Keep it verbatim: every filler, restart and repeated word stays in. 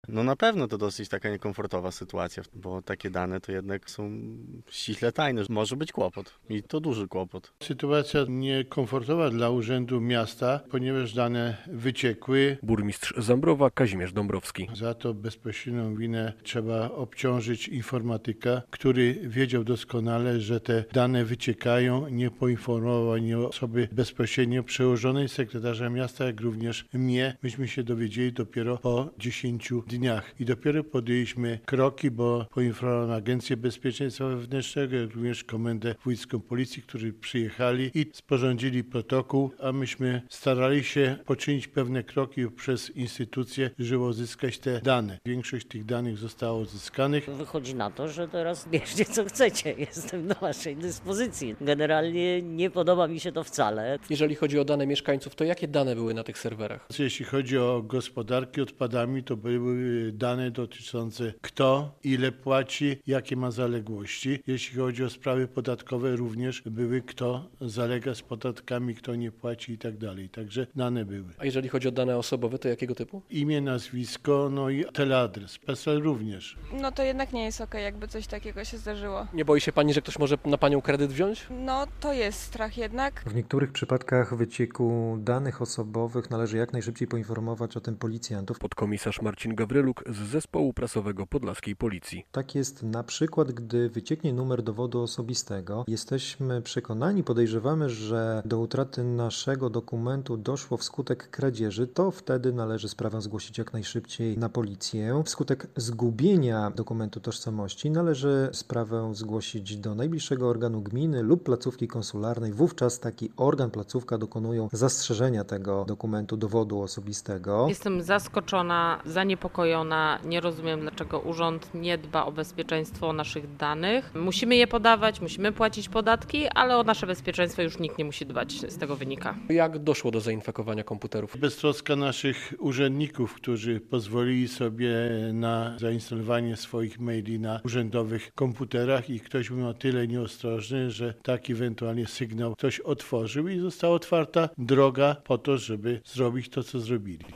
No na pewno to dosyć taka niekomfortowa sytuacja, bo takie dane to jednak są ściśle tajne. Może być kłopot i to duży kłopot. Sytuacja niekomfortowa dla Urzędu Miasta, ponieważ dane wyciekły. Burmistrz Zambrowa Kazimierz Dąbrowski. Za to bezpośrednią winę trzeba obciążyć informatyka, który wiedział doskonale, że te dane wyciekają, nie poinformował ani osoby bezpośrednio przełożonej sekretarza miasta, jak również mnie. Myśmy się dowiedzieli dopiero po dziesięciu dniach i dopiero podjęliśmy kroki, bo poinformowałem Agencję Bezpieczeństwa Wewnętrznego, jak również Komendę Wojewódzką Policji, którzy przyjechali i sporządzili protokół, a myśmy starali się poczynić pewne kroki przez instytucje, żeby uzyskać te dane. Większość tych danych została uzyskanych. Wychodzi na to, że teraz bierzcie co chcecie. Jestem na waszej dyspozycji. Generalnie nie podoba mi się to wcale. Jeżeli chodzi o dane mieszkańców, to jakie dane były na tych serwerach? Jeśli chodzi o gospodarkę odpadami, to były dane dotyczące kto, ile płaci, jakie ma zaległości. Jeśli chodzi o sprawy podatkowe, również były kto zalega z podatkami, kto nie płaci i tak dalej. Także dane były. A jeżeli chodzi o dane osobowe, to jakiego typu? Imię, nazwisko, no i teleadres. PESEL również. No to jednak nie jest okej, jakby coś takiego się zdarzyło. Nie boi się pani, że ktoś może na panią kredyt wziąć? No to jest strach jednak. W niektórych przypadkach wycieku danych osobowych należy jak najszybciej poinformować o tym policjantów. Podkomisarz Marcin Gawryluk z zespołu prasowego Podlaskiej Policji. Tak jest na przykład, gdy wycieknie numer dowodu osobistego. Jesteśmy przekonani, podejrzewamy, że do utraty naszego dokumentu doszło wskutek kradzieży, to wtedy należy sprawę zgłosić jak najszybciej na policję. Wskutek zgubienia dokumentu tożsamości należy sprawę zgłosić do najbliższego organu gminy lub placówki konsularnej. Wówczas taki organ, placówka dokonują zastrzeżenia tego dokumentu dowodu osobistego. Jestem zaskoczona, zaniepokojona. Nie rozumiem, dlaczego urząd nie dba o bezpieczeństwo naszych danych. Musimy je podawać, musimy płacić podatki, ale o nasze bezpieczeństwo już nikt nie musi dbać, z tego wynika. Jak doszło do zainfekowania komputerów? Beztroska naszych urzędników, którzy pozwolili sobie na zainstalowanie swoich maili na urzędowych komputerach i ktoś był na tyle nieostrożny, że taki ewentualnie sygnał ktoś otworzył i została otwarta droga po to, żeby zrobić to, co zrobili.